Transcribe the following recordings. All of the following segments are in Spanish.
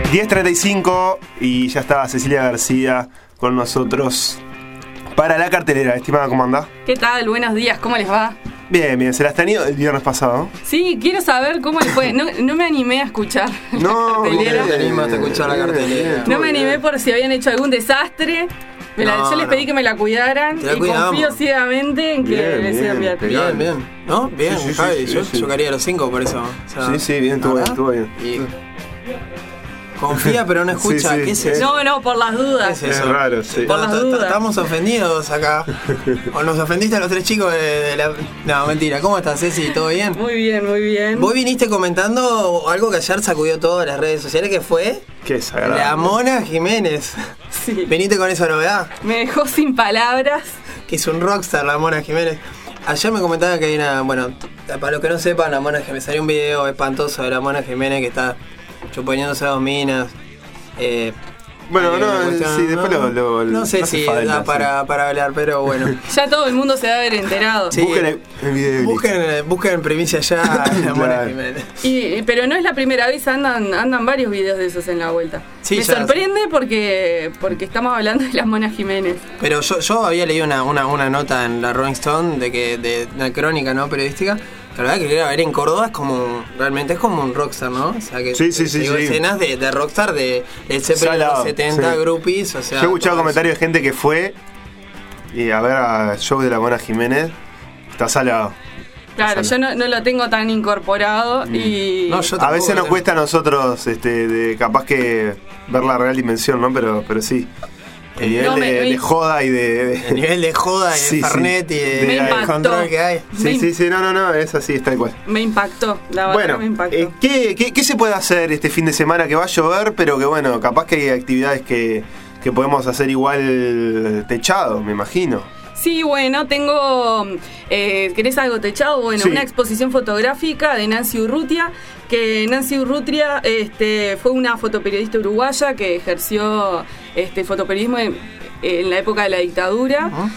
10:35 y ya está Cecilia García con nosotros para la cartelera. Estimada, ¿cómo andás? ¿Qué tal? Buenos días, ¿cómo les va? Bien, bien. ¿Se las tenido el viernes pasado? Sí, quiero saber cómo les fue. No me animé a escuchar No, la cartelera. ¿Cómo te animaste a escuchar la cartelera? No me animé por si habían hecho algún desastre. Yo les pedí que me la cuidaran y confío ciegamente en que les iban bien. Bien. ¿No? Bien, Sí, Javi. sí. Yo quería los 5 por eso. O sea, Sí, bien, estuvo bien. Y confía pero no escucha. Sí, ¿Qué es eso? No, por las dudas. ¿Qué es eso? Es raro, sí. Por las dudas. Estamos ofendidos acá. ¿O nos ofendiste a los 3 chicos de la...? No, mentira. ¿Cómo estás, Ceci? ¿Todo bien? Muy bien, muy bien. Vos viniste comentando algo que ayer sacudió todas las redes sociales, que fue Qué desagradable. la Mona Jiménez. Sí. ¿Viniste con esa novedad? Me dejó sin palabras. Que es un rockstar la Mona Jiménez. Ayer me comentaba que hay una... Bueno, para los que no sepan, la Mona Jiménez... Salió un video espantoso de la Mona Jiménez que está chuponeándose a 2 minas. Bueno, hay una cuestión, sí, después lo no sé hace si falta, da sí. para hablar, pero bueno. Ya todo el mundo se debe haber enterado. Sí. Busquen el video. Busquen en primicia ya a la Mona Claro. Jiménez. Pero no es la primera vez, andan varios videos de esos en la vuelta. Sí, Me ya sorprende porque estamos hablando de las Mona Jiménez. Pero yo había leído una nota en la Rolling Stone de una crónica, ¿no? Periodística. La verdad que ir a ver en Córdoba realmente es como un rockstar, ¿no? O sea que Sí. escenas de rockstar de Zeppelin de Salado, los 70 sí. groupies, o sea. Yo he escuchado todo comentarios de gente que fue y a ver al show de la Mona Jiménez. Está salado. Claro, yo no lo tengo tan incorporado y... No, yo A veces nos tampoco, cuesta a nosotros de capaz que ver la real dimensión, ¿no? Pero sí. El nivel No, de joda y El nivel de joda y Sí, de Fernet y Me de impactó. control que hay. Sí, no, es así, es tal cual. Me impactó, la verdad Bueno, me impactó. ¿qué se puede hacer este fin de semana que va a llover? Pero que bueno, capaz que hay actividades que podemos hacer igual techado, me imagino. Sí, bueno, tengo... ¿querés algo techado? Bueno, Sí. una exposición fotográfica de Nancy Urrutia, que Nancy Urrutia fue una fotoperiodista uruguaya que ejerció fotoperiodismo en la época de la dictadura. Ajá.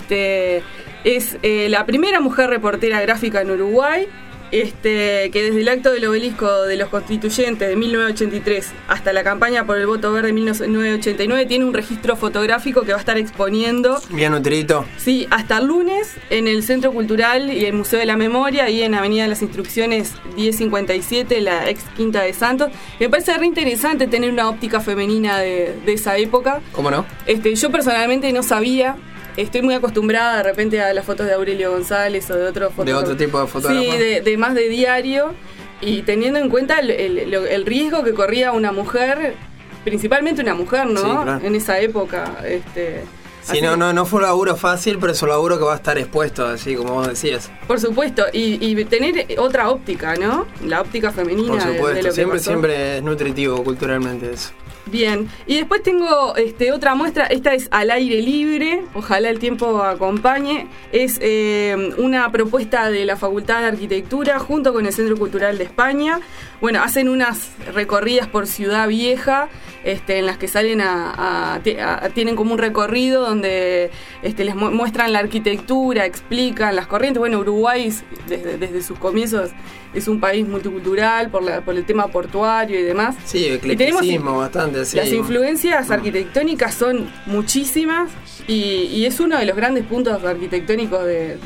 Es la primera mujer reportera gráfica en Uruguay, que desde el acto del obelisco de los constituyentes de 1983 hasta la campaña por el voto verde de 1989 tiene un registro fotográfico que va a estar exponiendo, Bien nutrito. sí, hasta el lunes en el Centro Cultural y el Museo de la Memoria, ahí en Avenida de las Instrucciones 1057, la ex Quinta de Santos. Me parece re interesante tener una óptica femenina de esa época. ¿Cómo no? Yo personalmente no sabía. Estoy muy acostumbrada de repente a las fotos de Aurelio González o de otro fotógrafo. De otro tipo de fotógrafo. Sí, de más de diario. Y teniendo en cuenta el riesgo que corría una mujer, principalmente una mujer, ¿no? Sí, claro. En esa época. Sí, así no fue un laburo fácil, pero es un laburo que va a estar expuesto, así como vos decías. Por supuesto, y tener otra óptica, ¿no? La óptica femenina. Por de supuesto, lo que pasó. siempre es nutritivo culturalmente eso. Bien, y después tengo otra muestra, esta es al aire libre, ojalá el tiempo acompañe, es una propuesta de la Facultad de Arquitectura junto con el Centro Cultural de España. Bueno, hacen unas recorridas por Ciudad Vieja, en las que salen tienen como un recorrido donde les muestran la arquitectura, explican las corrientes. Bueno, Uruguay desde sus comienzos es un país multicultural por el tema portuario y demás. Sí, eclecticismo bastante así. Las influencias arquitectónicas son muchísimas y es uno de los grandes puntos arquitectónicos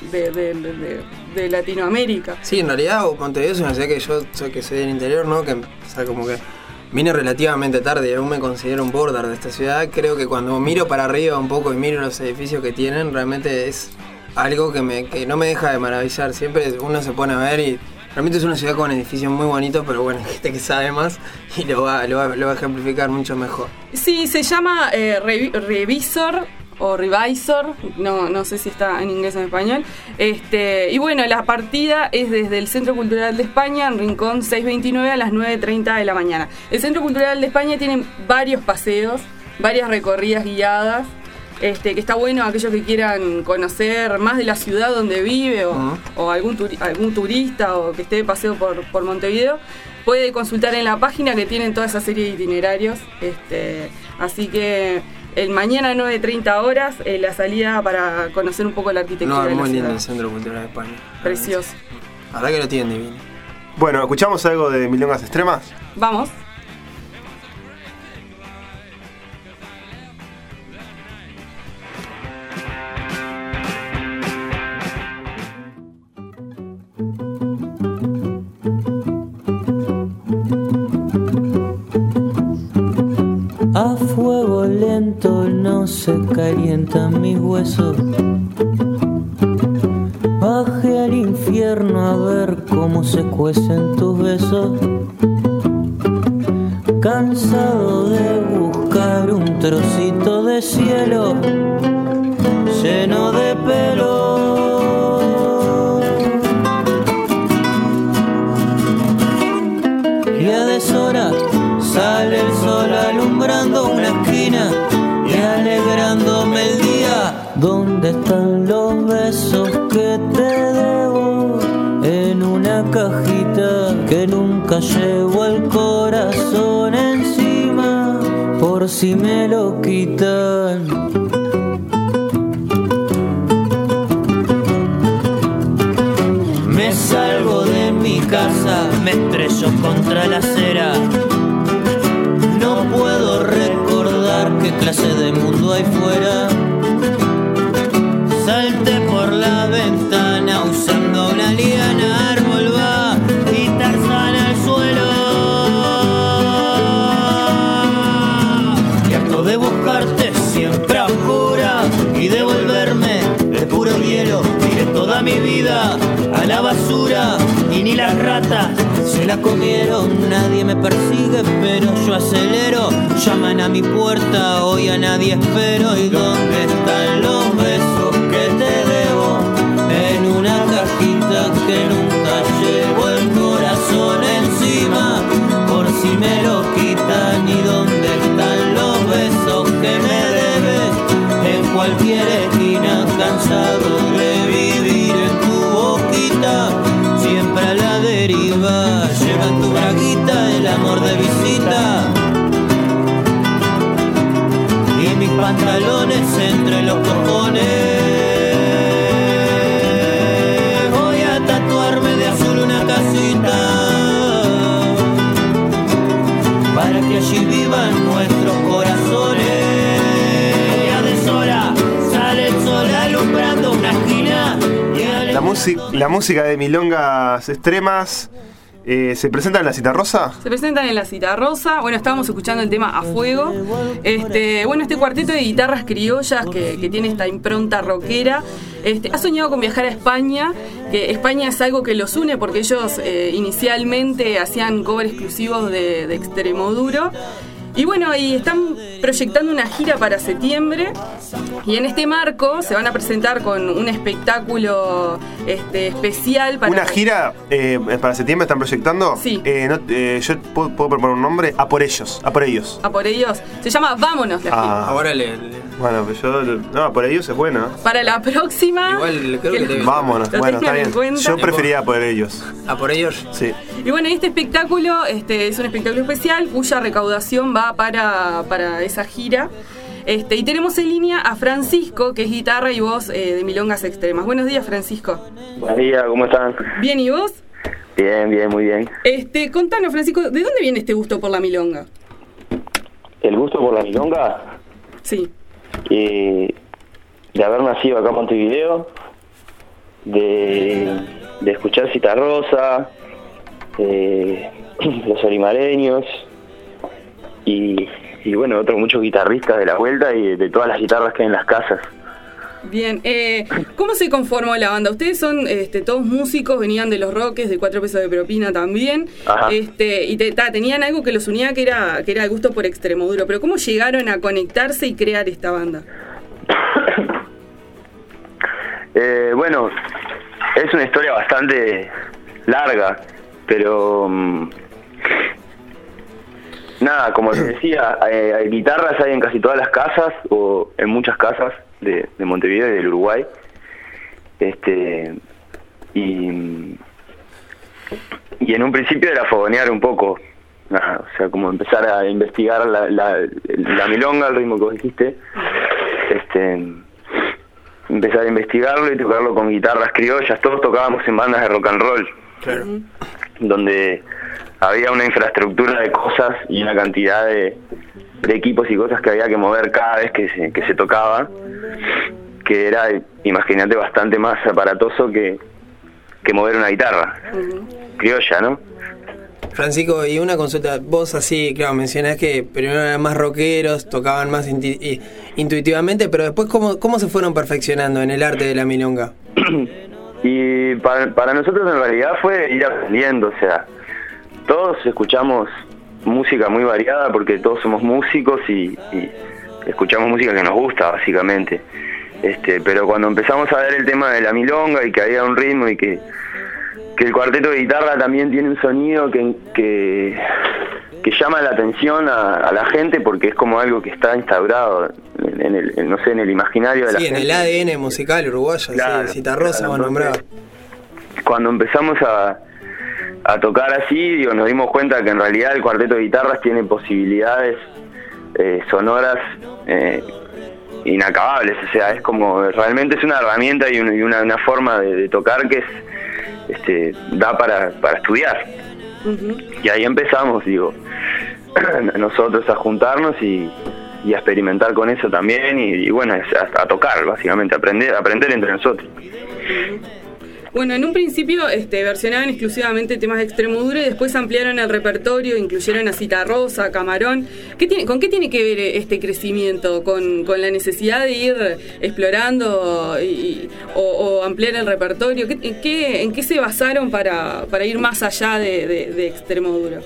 de Latinoamérica. Sí, en realidad Montevideo es una ciudad que yo soy del interior, ¿no? Que, o sea, como que vine relativamente tarde y aún me considero un border de esta ciudad. Creo que cuando miro para arriba un poco y miro los edificios que tienen, realmente es algo que no me deja de maravillar. Siempre uno se pone a ver y realmente es una ciudad con edificios muy bonitos, pero bueno, hay gente que sabe más y lo va a ejemplificar mucho mejor. Sí, se llama Revisor o Revisor, no sé si está en inglés o en español. Y bueno, la partida es desde el Centro Cultural de España, en Rincón 629 a las 9:30 de la mañana. El Centro Cultural de España tiene varios paseos, varias recorridas guiadas. Que está bueno aquellos que quieran conocer más de la ciudad donde vive o algún turista o que esté de paseo por Montevideo, puede consultar en la página que tienen toda esa serie de itinerarios. Así que el mañana 9:30 horas la salida para conocer un poco la arquitectura de la muy lindo ciudad. el Centro Cultural de España. Precioso. La verdad que lo tienen divino. Bueno, ¿escuchamos algo de Milongas Extremas? Vamos. fuego lento no se calientan mis huesos. Bajé al infierno a ver cómo se cuecen tus besos. Cansado de buscar un trocito de cielo lleno de pelo. Y a deshora sale el sol alumbrando una esquina y alegrándome el día. ¿Dónde están los besos que te debo? En una cajita que nunca llevo al corazón encima, por si me lo quitan. Me salgo de mi casa, me estrello contra la acera. No puedo recordar qué clase de mundo hay fuera. Salté por la ventana usando una liana, árbol va y Tarzán al suelo. Y harto de buscarte siempre a oscura y de volverme de puro hielo. Tiré toda mi vida a la basura y ni las ratas se la comieron. Nadie me persigue pero yo acelero. Llaman a mi puerta, hoy a nadie espero. ¿Y dónde están los besos que te debo? En una cajita que nunca llevo el corazón encima, por si me lo quitan. ¿Y dónde están los besos que me debes? En cualquier esquina, cansado de vivir en tu boquita, siempre a la deriva. Lleva tu braguita el amor de visita y mis pantalones entre los cojones. Voy a tatuarme de azul una casita para que allí vivan nuestros corazones. Y a deshora sale el sol alumbrando una esquina. La música de Milongas Extremas se presenta en la Citarrosa. Se presentan en la Citarrosa. Bueno, estábamos escuchando el tema A Fuego. Este cuarteto de guitarras criollas que tiene esta impronta rockera. Ha soñado con viajar a España, que España es algo que los une porque ellos inicialmente hacían covers exclusivos de Extremoduro. Y bueno, y están proyectando una gira para septiembre y en este marco se van a presentar con un espectáculo especial para... ¿Una gira para septiembre están proyectando? Sí. Yo puedo proponer un nombre, A por ellos. A por ellos. Se llama Vámonos la gira. Ahora Bueno, pues A por ellos es bueno. Para la próxima... Igual creo que Vámonos, bueno, está bien. Yo prefería A por ellos. ¿A por ellos? Sí. Y bueno, este espectáculo es un espectáculo especial cuya recaudación va para esa gira. Y tenemos en línea a Francisco, que es guitarra y voz de Milongas Extremas. Buenos días, Francisco. Buenos días, ¿cómo están? Bien, ¿y vos? Bien, muy bien. Contanos, Francisco, ¿de dónde viene este gusto por la milonga? ¿El gusto por la milonga? Sí. De haber nacido acá en Montevideo, de escuchar Citarrosa, los olimareños y bueno, otros muchos guitarristas de la vuelta y de todas las guitarras que hay en las casas. Bien, ¿cómo se conformó la banda? Ustedes son todos músicos, venían de los Roques, de 4 pesos de propina también. Ajá. Y tenían algo que los unía que era el gusto por Extremoduro. Pero ¿cómo llegaron a conectarse y crear esta banda? Bueno, es una historia bastante larga, pero nada, como les decía, guitarras hay en casi todas las casas o en muchas casas de Montevideo y del Uruguay. Y en un principio era fogonear un poco, o sea, como empezar a investigar la milonga, el ritmo que vos dijiste, empezar a investigarlo y tocarlo con guitarras criollas. Todos tocábamos en bandas de rock and roll, claro, donde había una infraestructura de cosas y una cantidad de equipos y cosas que había que mover cada vez que se tocaba, que era, imagínate, bastante más aparatoso que mover una guitarra criolla, ¿no? Francisco, y una consulta, vos así, claro, mencionás que primero eran más rockeros, tocaban más intuitivamente, pero después ¿cómo se fueron perfeccionando en el arte de la milonga? Y para nosotros en realidad fue ir aprendiendo, o sea, todos escuchamos música muy variada porque todos somos músicos y escuchamos música que nos gusta básicamente. Pero cuando empezamos a ver el tema de la milonga y que había un ritmo y que el cuarteto de guitarra también tiene un sonido que llama la atención a la gente porque es como algo que está instaurado en el imaginario de la gente. Sí, en el ADN musical uruguayo, claro, sí, Citarrosa vos nombrabas. Cuando empezamos a tocar así, nos dimos cuenta que en realidad el cuarteto de guitarras tiene posibilidades sonoras inacabables, o sea, es como, realmente es una herramienta y una forma de tocar que da para estudiar. Uh-huh. Y ahí empezamos, nosotros a juntarnos y a experimentar con eso también y bueno, a tocar, básicamente, aprender entre nosotros. Bueno, en un principio versionaban exclusivamente temas de Extremoduro y después ampliaron el repertorio, incluyeron a Citarrosa, a Camarón. ¿Con qué tiene que ver este crecimiento? ¿Con la necesidad de ir explorando o ampliar el repertorio? ¿En qué se basaron para ir más allá de Extremoduro?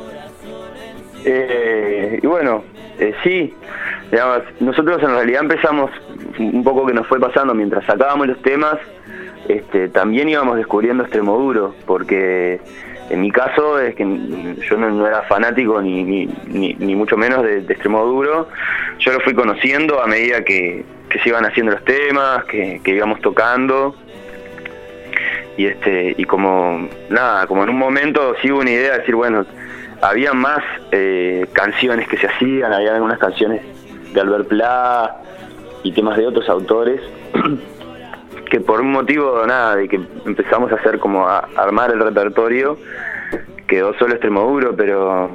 Y bueno, sí, digamos, nosotros en realidad empezamos un poco que nos fue pasando mientras sacábamos los temas. También íbamos descubriendo Extremoduro, porque en mi caso es que yo no era fanático ni mucho menos de Extremoduro. Yo lo fui conociendo a medida que se iban haciendo los temas, que íbamos tocando y como en un momento sí hubo una idea de decir, bueno, había más canciones que se hacían, había algunas canciones de Albert Pla y temas de otros autores que por un motivo de que empezamos a hacer como a armar el repertorio quedó solo Extremoduro, pero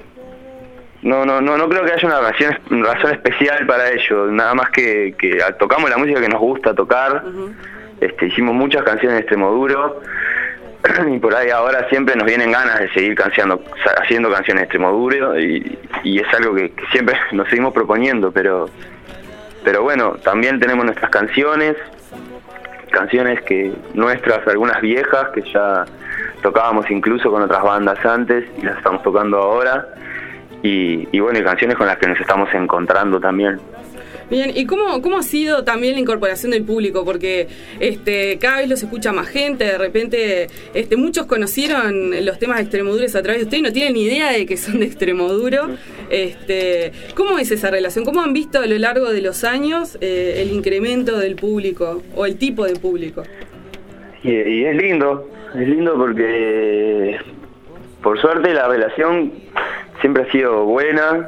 no creo que haya una razón especial para ello, nada más que tocamos la música que nos gusta tocar. Uh-huh. Hicimos muchas canciones de Extremoduro y por ahí ahora siempre nos vienen ganas de seguir haciendo canciones de Extremoduro y es algo que siempre nos seguimos proponiendo, pero bueno, también tenemos nuestras canciones que nuestras, algunas viejas que ya tocábamos incluso con otras bandas antes y las estamos tocando ahora y bueno, y canciones con las que nos estamos encontrando también. Bien, ¿y cómo ha sido también la incorporación del público? Porque cada vez los escucha más gente, de repente muchos conocieron los temas de Extremoduro a través de ustedes y no tienen ni idea de que son de Extremoduro. ¿Cómo es esa relación? ¿Cómo han visto a lo largo de los años el incremento del público o el tipo de público? Y es lindo porque por suerte la relación siempre ha sido buena.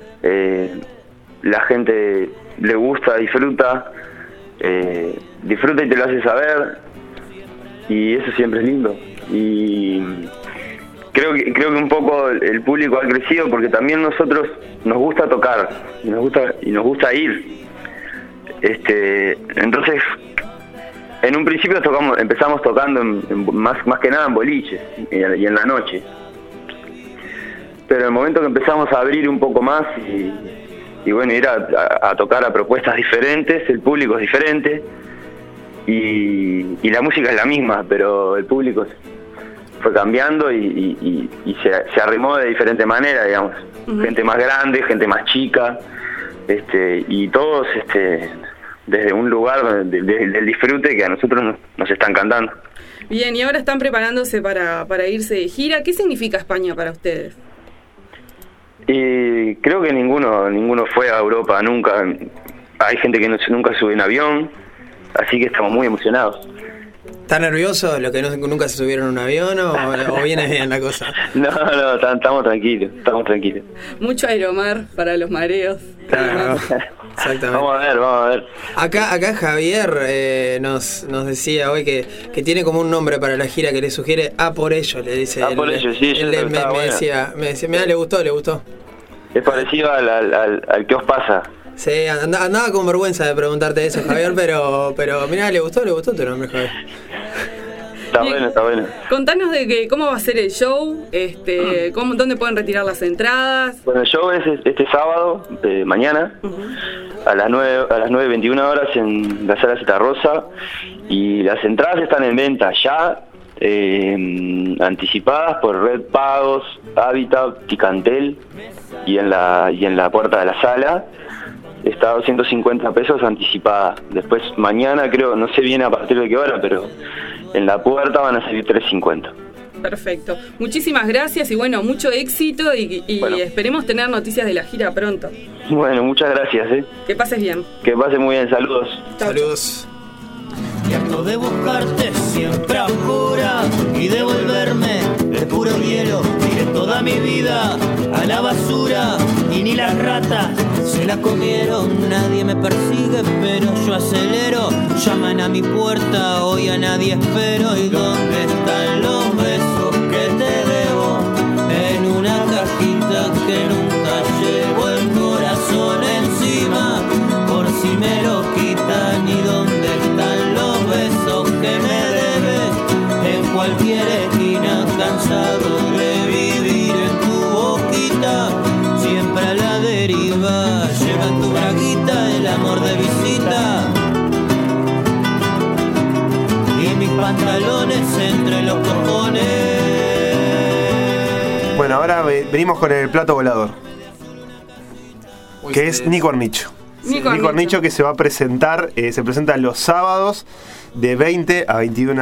La gente le gusta, disfruta y te lo hace saber y eso siempre es lindo y creo que un poco el público ha crecido porque también nosotros nos gusta tocar y nos gusta ir, entonces en un principio empezamos tocando más que nada en boliches y en la noche, pero en el momento que empezamos a abrir un poco más y bueno, ir a tocar a propuestas diferentes, el público es diferente y la música es la misma, pero el público fue cambiando y se arrimó de diferente manera, digamos. Uh-huh. Gente más grande, gente más chica, y todos desde un lugar del disfrute que a nosotros nos está encantando. Bien, y ahora están preparándose para irse de gira. ¿Qué significa España para ustedes? Y creo que ninguno fue a Europa nunca. Hay gente que nunca subió en avión, así que estamos muy emocionados. ¿Está nervioso los que nunca se subieron a un avión o viene bien la cosa? No, estamos tranquilos. Mucho aeromar para los mareos. Claro, exactamente. Vamos a ver. Acá Javier nos decía hoy que tiene como un nombre para la gira que le sugiere por ello, le dice. Por ello, sí. Me decía, mirá, le gustó. Es parecido al que os pasa. Sí, andaba con vergüenza de preguntarte eso, Javier, pero mirá, le gustó tu nombre, Javier. Está bueno, está bueno. Contanos de cómo va a ser el show, dónde pueden retirar las entradas. Bueno, el show es este sábado, mañana, a las 9:21 horas en la Sala Citarrosa, y las entradas están en venta ya, anticipadas por Red Pagos, Habitat, Ticantel, y en la puerta de la sala está a 250 pesos anticipada. Después mañana, creo, no sé bien a partir de qué hora, pero en la puerta van a salir 350. Perfecto. Muchísimas gracias y bueno, mucho éxito y Bueno. esperemos tener noticias de la gira pronto. Bueno, muchas gracias, Que pases bien. Que pase muy bien, saludos. Chau, Saludos. Y harto de buscarte siempre afuera y devolverme el puro hielo. Tiré toda mi vida a la basura y ni las ratas se la comieron. Nadie me persigue pero yo acelero. Llaman a mi puerta, hoy a nadie espero. ¿Y dónde están los besos que te debo? En una cajita que nunca llevo el corazón encima, por si me lo quitan. ¿Y dónde están los besos que me debes? En cualquier esquina, cansado de vivir en tu boquita, siempre a la deriva. Lleva en tu braguita el amor de visita y mis pantalones entre los cojones. Bueno, ahora venimos con el plato volador, Uy, que sí. es Nico Arnicho. Nico Nico Arnicho. Arnicho, que se va a presentar, se presenta los sábados de 20 a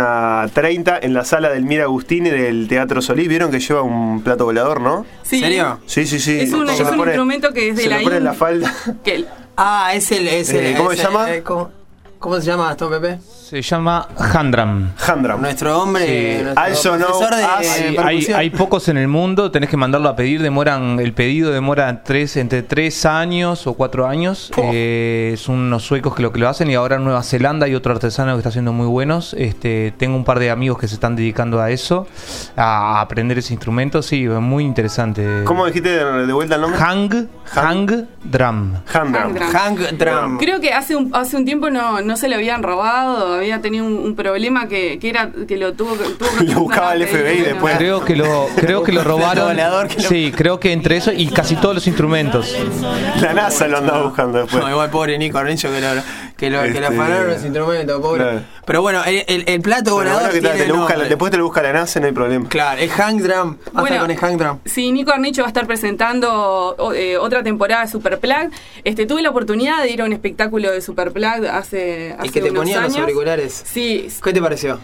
21:30 en la sala del Mir Agustini del Teatro Solís. Vieron que lleva un plato volador, ¿no? Sí. ¿En serio? Sí, sí, sí. Es un Se lo pone- instrumento que es de se la lo pone en la India. falda. Que Es el ¿cómo se llama? ¿Cómo se llama, Gastón Pepe? Se llama Handram. Handram. Nuestro hombre, Sí. nuestro Also known profesor de as- percusión. Hay pocos en el mundo, tenés que mandarlo a pedir, el pedido demora entre 3 años o 4 años. Son unos suecos que lo hacen, y ahora en Nueva Zelanda hay otro artesano que está haciendo muy buenos. Tengo un par de amigos que se están dedicando a eso, a aprender ese instrumento, sí, muy interesante. ¿Cómo dijiste de vuelta el nombre? Hangdram. Handram. Handram. Hank Drum. Creo que hace un tiempo no se lo habían robado, había tenido un problema que lo tuvo que Lo buscaba el FBI después. Creo que lo robaron. volador que lo- Sí, creo que entre eso y casi todos los instrumentos. La NASA lo andaba buscando después. No, igual pobre Nico Arnicho que le afanaron los instrumentos, pobre. Claro. Pero bueno, el plato Pero volador bueno, que tal, tiene nombre. después te lo busca la NASA, no hay problema. Claro, el Hank Drum. Basta con el Hank Drum. Sí, Nico Arnicho va a estar presentando otra temporada de Superplug. Tuve la oportunidad de ir a un espectáculo de Superplug hace Y que te unos ponían los años. auriculares. Sí, ¿Qué te pareció?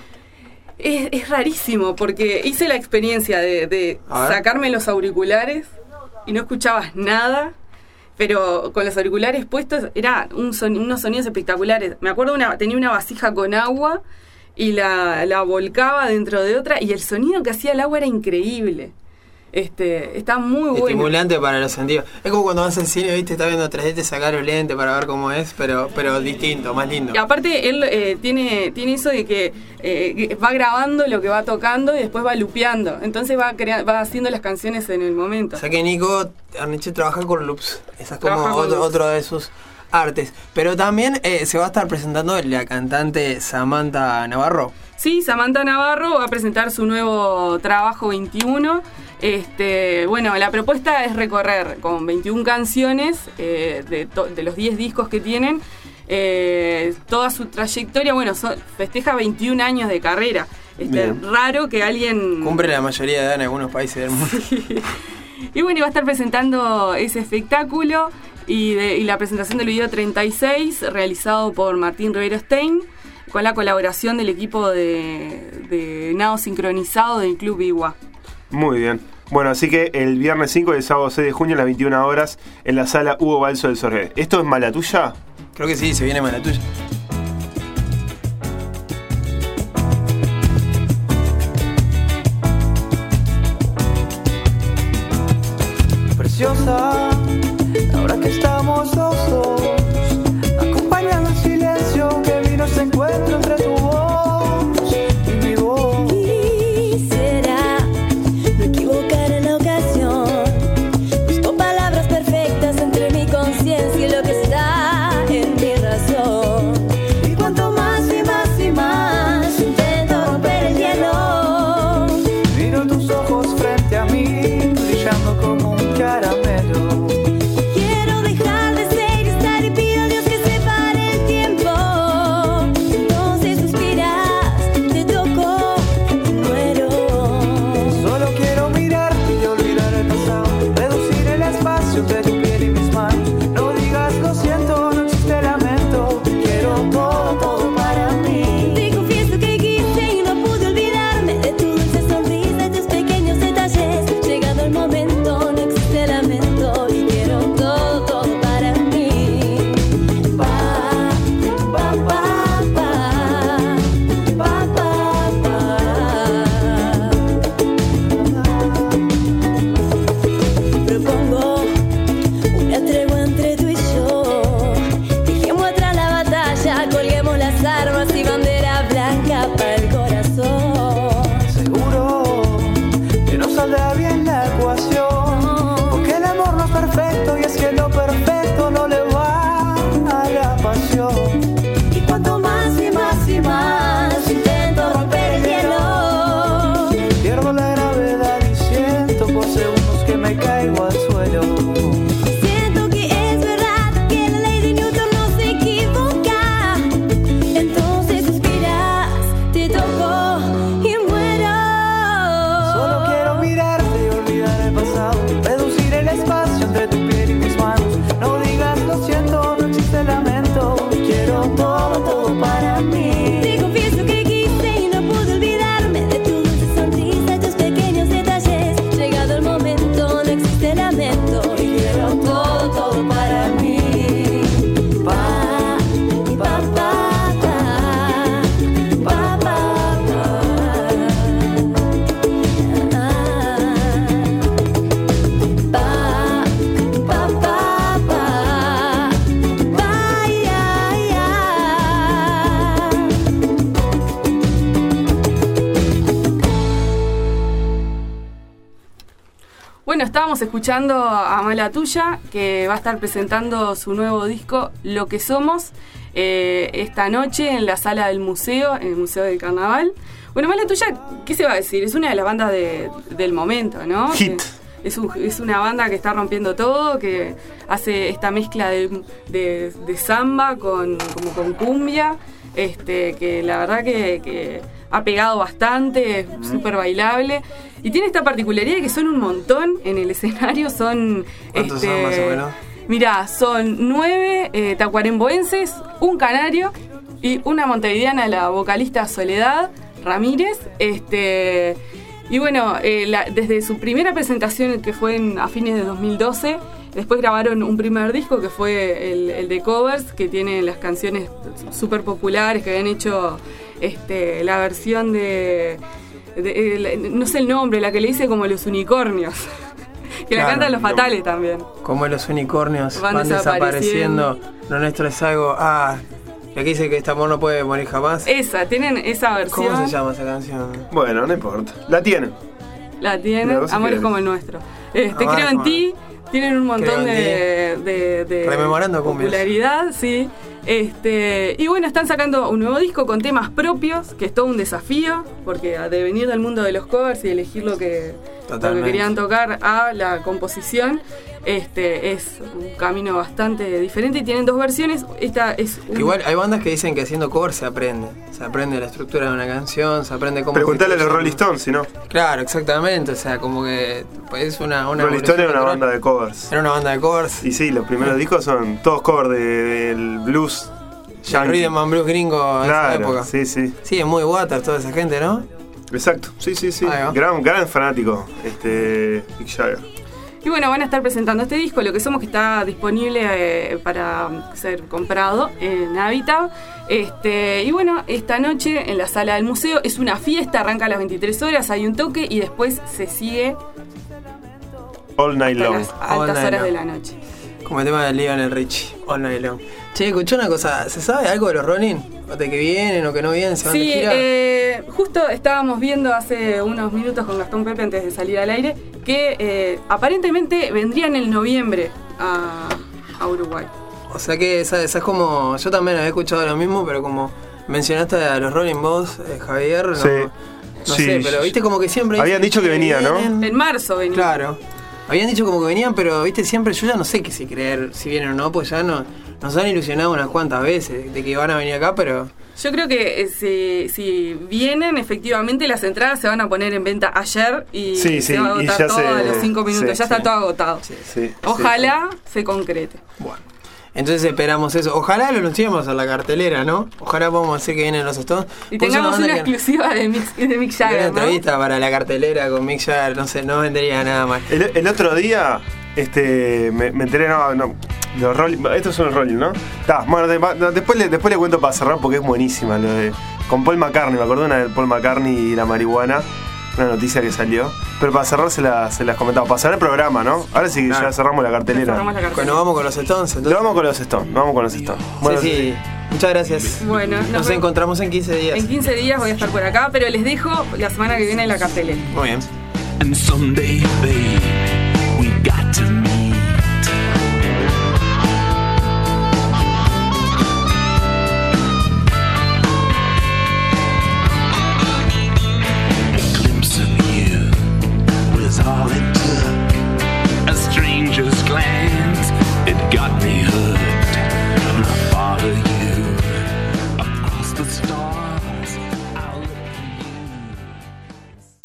es rarísimo porque hice la experiencia de A ver. sacarme los auriculares y no escuchabas nada, pero con los auriculares puestos era unos sonidos espectaculares. Me acuerdo tenía una vasija con agua y la volcaba dentro de otra y el sonido que hacía el agua era increíble. Está muy bueno. Estimulante para los sentidos. Es como cuando vas al cine, viste, estás viendo 3D, te sacás los lentes para ver cómo es, pero distinto, más lindo. Y aparte él tiene eso de que va grabando lo que va tocando y después va lupeando. Entonces va haciendo las canciones en el momento. O sea que Nico Arnicho trabaja con loops. Esa es como Trabaja con loops. otro de sus artes. Pero también se va a estar presentando la cantante Samantha Navarro. Sí, Samantha Navarro va a presentar su nuevo trabajo 21. Bueno, la propuesta es recorrer con 21 canciones de los 10 discos que tienen, toda su trayectoria. Bueno, festeja 21 años de carrera. Bien. Raro que alguien... Cumple la mayoría de edad en algunos países del mundo. Y bueno, va a estar presentando ese espectáculo y la presentación del video 36, realizado por Martín Rivero Stein, con la colaboración del equipo de nado sincronizado del Club Igua. Muy bien. Bueno, así que el viernes 5 y el sábado 6 de junio a las 21 horas en la sala Hugo Balso del Sorge. ¿Esto es Mala Tuya? Creo que sí, se viene mala tuya. Preciosa, ahora que estamos los dos, acompañando el silencio que vino se encuentra entre tu voz y mi voz. Quisiera no equivocar en la ocasión. Busco palabras perfectas entre mi conciencia y lo que está en mi razón. Y cuanto más y más y más intento romper el hielo, espacio entre tu piel y mis manos. No digas lo siento, no existe lamento. Quiero todo, todo para mí. Te confieso que quise y no pude olvidarme de tu dulce sonrisa y tus pequeños detalles. Llegado el momento, no existe lamento y quiero todo, todo para mí. Pa, pa, pa, pa, pa, pa, pa. Propongo una tregua entre tú y yo. Dejemos atrás la batalla, colguemos las armas y bandera blanca para el corazón. Seguro que no saldrá bien la ecuación, porque el amor no es perfecto y es que lo perfecto no le va a la pasión. Y cuanto más y más y más intento romper el hielo, Pierdo la gravedad y siento por segundos que me caigo al suelo. siento que es verdad que la ley de Newton no se equivoca. Entonces suspiras, te toco y muero. Solo quiero mirarte y olvidar el pasado, reducir el espacio entre tu piel y mis manos. No digas lo siento, no existe lamento. Quiero todo, todo para mí. Te confieso que quise y no pude olvidarme de tu dulce sonrisa y tus pequeños detalles. Llegado el momento, no existe lamento y quiero todo, todo para mí. Pa, pa, pa, pa, pa, pa, pa. Pa, pa, pa, pa, pa, ya, ya. Bueno, estábamos escuchando a Mala Tuya, que va a estar presentando su nuevo disco, Lo que Somos, esta noche en la sala del museo, en el Museo del Carnaval. Bueno, Mala Tuya, ¿qué se va a decir? Es una de las bandas del momento, ¿no? Hit. Es una banda que está rompiendo todo, que hace esta mezcla de samba como con cumbia, que la verdad que ha pegado bastante, es súper bailable. Y tiene esta particularidad que son un montón en el escenario, son... ¿Cuántos son más o menos? Mirá, son 9 tacuaremboenses, un canario y una montevideana, la vocalista Soledad Ramírez. Y bueno, desde su primera presentación, que fue a fines de 2012, después grabaron un primer disco que fue el de covers, que tiene las canciones súper populares, que habían hecho la versión no sé el nombre, la que le dice como Los Unicornios. Que la Claro, cantan Los Fatales también. Como los unicornios Van van desapareciendo. Lo nuestro es algo. Lo que dice que este amor no puede morir jamás. Tienen esa versión. ¿Cómo se llama esa canción? Bueno, no importa. La tienen. La tienen, La cosa Amores que- como el nuestro. Amores Creo en como- ti, tienen un montón Creo en de Rememorando cumbias. popularidad, sí. Y bueno, están sacando un nuevo disco con temas propios, que es todo un desafío, porque de venir del mundo de los covers y elegir lo que querían tocar a la composición, es un camino bastante diferente y tienen dos versiones. Esta es Igual hay bandas que dicen que haciendo cover se aprende. Se aprende la estructura de una canción, se aprende cómo... Preguntale a los se- Rolling Stones, si no. Claro, exactamente. O sea, como que es una Rolling Stones era una evolución banda de covers. Era una banda de covers. Y sí, los primeros discos son todos covers del blues El yankee. rhythm and blues gringo de esa Claro, época. sí, sí. Sí, es muy Waters toda esa gente, ¿no? Exacto, sí, sí, sí. Ahí va. Gran fanático, Mick Jagger. Y bueno, van a estar presentando este disco, Lo que Somos, que está disponible para ser comprado en Habitat. Y bueno, esta noche en la sala del museo es una fiesta, arranca a las 23 horas, hay un toque y después se sigue All Night hasta Long. las All altas night horas long. de la noche. Como el tema de Lionel Richie, All Night Long. Che, escuché una cosa, ¿se sabe algo de los Rolling? ¿O de que vienen o que no vienen? ¿Se van de Sí, gira? justo estábamos viendo hace unos minutos con Gastón Pepe antes de salir al aire que aparentemente vendrían en noviembre a Uruguay. O sea que esa es como... Yo también había escuchado lo mismo, pero como mencionaste a los Rolling vos, Javier, no, Sí. no Sí. sé, pero viste como que siempre... Habían dicen dicho que venía, ¿no? vienen. En marzo venía. Claro. Habían dicho como que venían, pero viste siempre, yo ya no sé qué si creer, si vienen o no, pues ya nos han ilusionado unas cuantas veces de que van a venir acá, pero Yo creo que si vienen, efectivamente las entradas se van a poner en venta ayer y se va a agotar todo a los 5 minutos. Ya está todo agotado. Ojalá se concrete. Bueno. Entonces esperamos eso. Ojalá lo anunciemos a la cartelera, ¿no? Ojalá podamos decir que vienen los Stones. Y tengamos una exclusiva de Mick Jagger, una entrevista para la cartelera con Mick Jagger, no sé, no vendría nada más. El otro día me enteré, los Rolling, estos son los Rolling, ¿no? Bueno, después le cuento para cerrar porque es buenísima lo de, con Paul McCartney, me acordé una de Paul McCartney y la marihuana, una noticia que salió. Pero para cerrar se las comentaba, para cerrar el programa, ¿no? Ahora sí que ya cerramos la cartelera. Bueno, vamos con los Stones, entonces. Vamos con los Stones. Bueno, sí. Muchas gracias. Bueno, nos encontramos en 15 días. En 15 días voy a estar por acá, pero les dejo la semana que viene la cartelera. Muy bien. And someday, babe, we got to